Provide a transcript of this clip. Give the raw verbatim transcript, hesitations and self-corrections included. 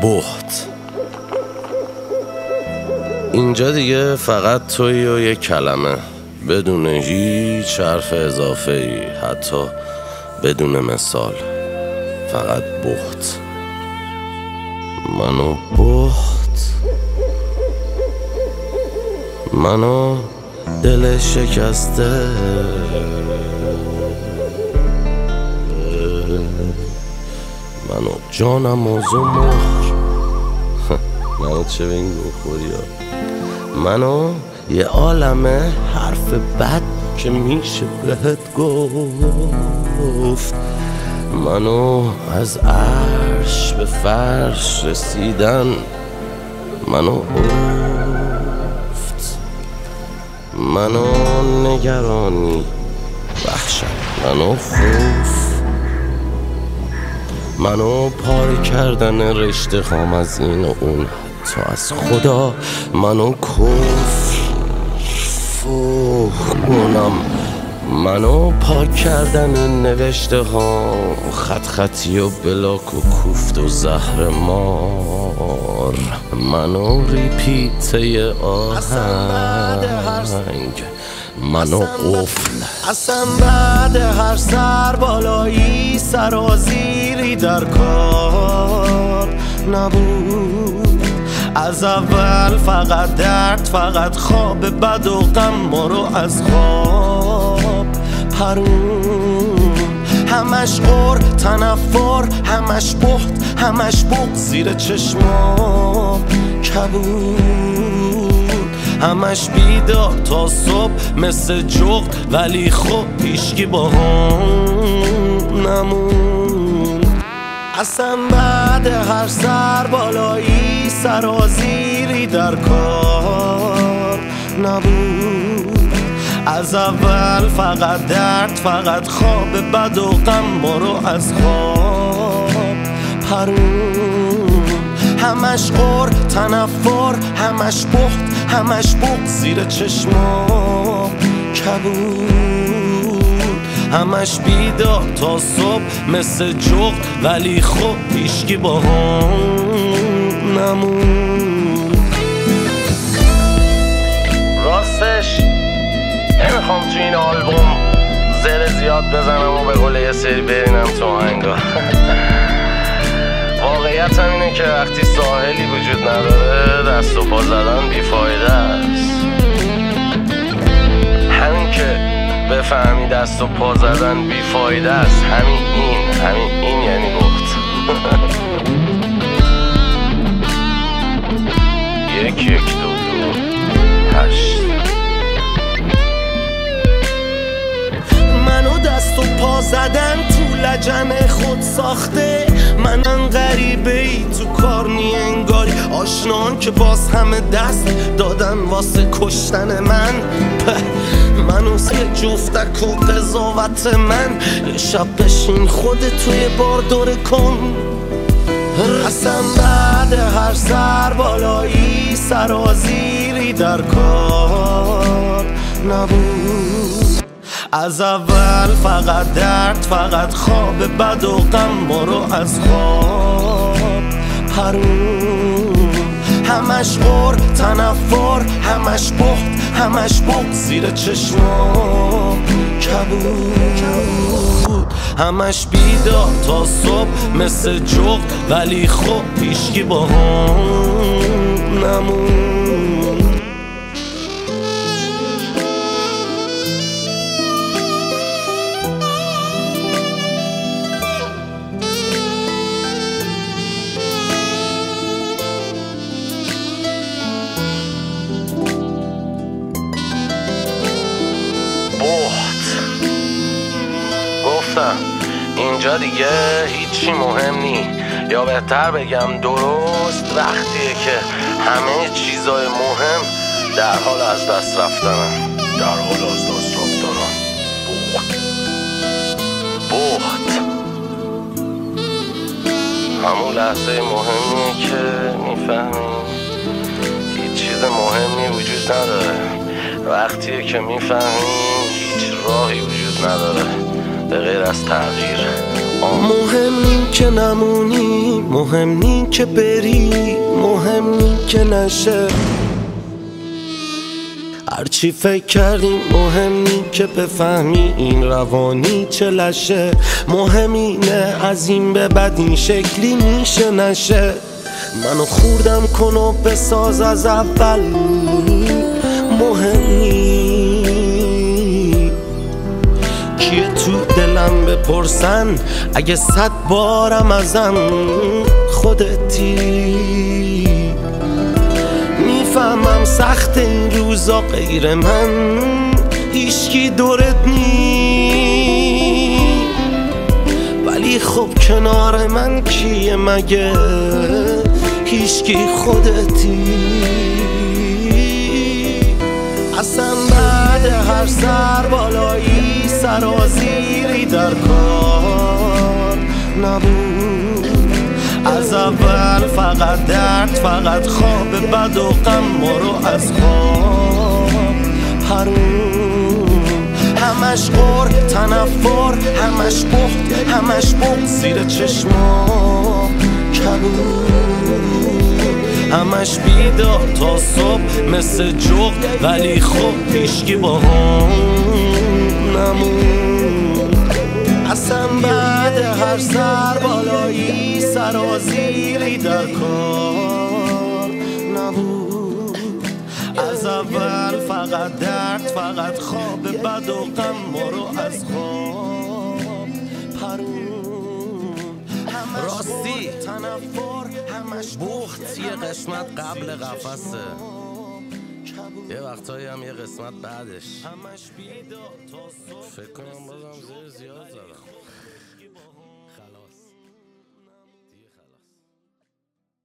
بهت. اینجا دیگه فقط تویی و یک کلمه، بدون هیچ حرف اضافه ای، حتی بدون مثال. فقط بهت. منو بهت، منو دل شکسته، منو جانم و زمر منو چه به این بخوری ها، منو یه عالمه حرف بد که میشه بهت گفت، منو از عرش به فرش رسیدن، منو افت، منو نگرانی وحشت، منو خوف، منو پاره کردن رشته خام از این و اون، حتی از خدا، منو کفر فوق کنم، منو پاک کردن این نوشته ها، خط خطی و بلاک و کوفت و زهر مار، منو ریپیته آهنگ، منو قفل. اصلا بعد هر سر بالایی سرازیری در کار نبود، از اول فقط درد، فقط خواب بد و غم ما رو از خواب پرون، همش غر تنفر، همش بهت، همش بغض زیر چشمام کبود، همش بیدار تا صبح مثل جغد، ولی خب هیچکی با هم نمون. اصلا بعد هر سر بالایی سرازیری در کار نبود، از اول فقط درد، فقط خواب بد و غم ما رو از خواب پرون، همش غر تنفر، همش بهت، همش بغض زیر چشمام کبود، همش بیدار تا صبح مثل جغد، ولی خب هیچکی با هم نمون. راستش نمیخوام تو این آلبوم زر زیاد بزنم و به قول یه سری برینم تو آهنگا. واقعیت هم اینه که وقتی ساحلی وجود نداره دست و پا زدن بیفایده است. همین که بفهمی دست و پا زدن بیفایده است، همین این همین این یعنی بهت. یک یک دو دو هشت. منو دست و پا زدن تو لجن خود ساخته، منم غریبه ای تو کار نی انگاری، آشنان که باز همه دست دادن واسه کشتن من، منو یه جفتک و قضاوت من، یه شب بشین خودت توی بار دوره کن. اصلا بعد هر سر بالایی سرازیری در کار نبود، از اول فقط درد، فقط خواب بد و غم ما رو از خواب پرون، همش غر تنفر، همش بهت، همش بغض زیر چشمام کبود، همش بیدار تا صبح مثل جغد، ولی خب هیچکی با هم نمون. اینجا دیگه هیچی مهم نی، یا بهتر بگم درست وقتیه که همه چیزای مهم در حال از دست رفتنن، در حال از دست رفتنن. بهت همون لحظه مهمیه که میفهمی هیچ چیز مهمی وجود نداره، وقتیه که میفهمی هیچ راهی وجود نداره به غیر از تغییر. مهم نی که نمونی، مهم نی که بری، مهم نی که نشه هرچی فکر کردیم، مهم نی که بفهمی این روانی چه لشه. مهم اینه از این به بعد این شکلی میشه نشه. منو خوردم کن و بساز از اول، مهم نی کیه تو دلم بپرسن اگه صد بارم ازم خودتی. میفهمم سخت این روزا غیر من هیچکی دورت نی، ولی خب کنار من کیه مگه هیچکی خودتی. اصلا بعد هر سر بالایی سرازیری در کار نبود. از اول فقط درد، فقط خواب بد و غم ما رو از خواب پرون. همش غر تنفر، همش بخت، همش بغض زیر چشما کبود. همش بیدار تا صبح مثل جغد، ولی خب هیچکی با هم نمون. اصلا بعد هر سر بالایی سرازیری در کار نبود. از اول فقط درد، فقط خواب بد و غم ما رو از خواب پرون. راستی تنفر، همش بخت یه قسمت قبل قفسه، یه وقتایی هم یه قسمت بعدش. همش بیدار تا صبح فکر کنم بازم زیر